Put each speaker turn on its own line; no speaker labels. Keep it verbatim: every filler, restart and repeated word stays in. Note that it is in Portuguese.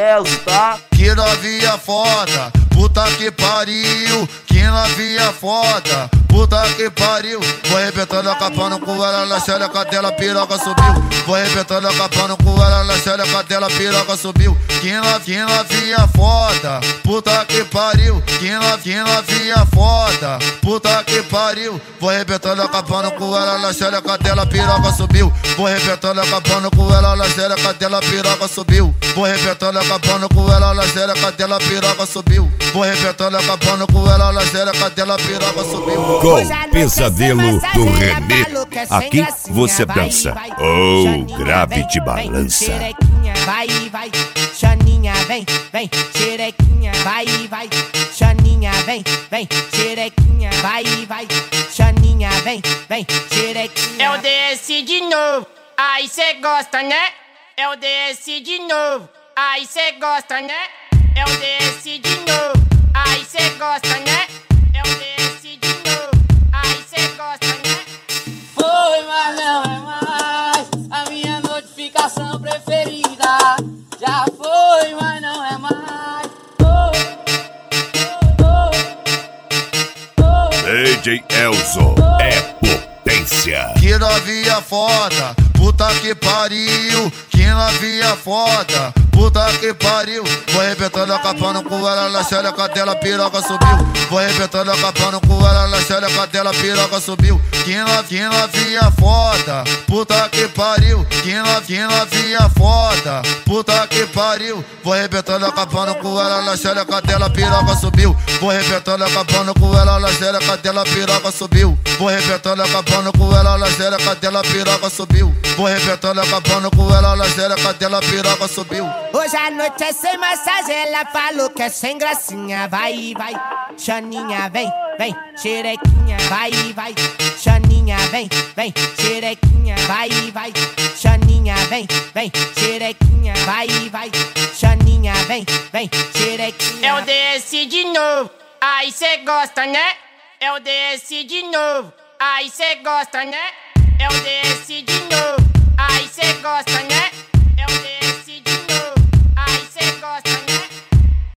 Elzo, tá?
Que novinha foda, puta que pariu. Que novinha foda, puta que pariu. Vou arrebentando a capa no cu, ela na xereca dela, piroca subiu. Vou arrebentando a capa no cu, ela na xereca dela, piroca subiu. Que novinha, novinha foda, puta que pariu. Que novinha, novinha foda, puta que pariu. Vou arrebentando a capa no cu, ela na xereca dela, piroca subiu. Vou arrebentando a capa no cu, ela na xereca dela, piroca subiu. Vou arrebentando a capa no cu, ela na xereca dela, piroca subiu. Vou arrebentando a capa no cu, ela na xereca dela, piroca subiu.
Com Pesadelo do Renê, aqui você dança. Oh, grave te balança.
Vai, vai, Xaninha, vem, vem, xerequinha, vai, vai, Xaninha, vem, vem, xerequinha, vai, vai, Xaninha, vem, vem, xerequinha.
Eu desci de novo, aí cê gosta, né? Eu desci de novo, aí cê gosta, né? Eu desci de novo, aí cê gosta, né? Eu desci de novo, aí cê gosta, né?
Foi, mas não é mais a minha notificação preferida. Já foi, mas não é mais. Oh, oh, oh, oh.
D J Elzo é potência.
Que novinha foda, puta que pariu. Que novinha foda, puta que pariu. Vou arrebentando a capa no cu, ela na xereca dela, piroca subiu. Vou arrebentando a capa no cu, ela na xereca dela, piroca subiu. Que novinha, novinha foda, puta que pariu. Que novinha, novinha foda, puta que pariu. Vou arrebentando a capa no cu, ela na xereca dela, piroca subiu. Vou arrebentando a capa no cu, ela na xereca dela, piroca subiu. Vou arrebentando a capa no cu, ela na xereca dela, piroca subiu. Vou arrebentando a capa no cu, ela na xereca dela, piroca subiu.
Hoje a noite é sem massagem, ela falou que é sem gracinha. Vai, vai, Xaninha, vem, vem, xerequinha, vai, vai, Xaninha, vem, vem, xerequinha, vai, vai, Xaninha, vem, vem, xerequinha, vai, vai, Xaninha, vem, vem, xerequinha.
Eu desci de novo, aí cê gosta, né? Eu desci de novo, aí cê gosta, né? Eu desci de novo, aí cê gosta, né?